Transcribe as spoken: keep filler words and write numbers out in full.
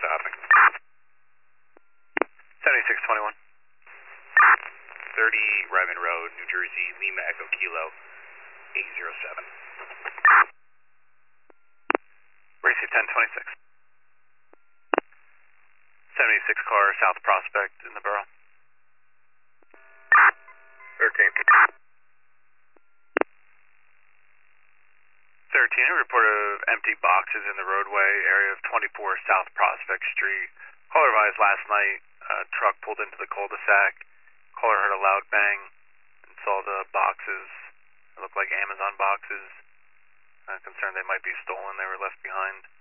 stopping. seventy-six twenty-one. thirty Ryman Road, New Jersey, Lima Echo Kilo, eight zero seven. Receive ten twenty-six. seventy-six car, South Prospect in the borough. thirteen. thirteen, a report of empty boxes in the roadway area of twenty-four South Prospect Street. Caller advised last night, a truck pulled into the cul-de-sac. Caller heard a loud bang and saw the boxes. It looked like Amazon boxes. Uh, concerned they might be stolen. They were left behind.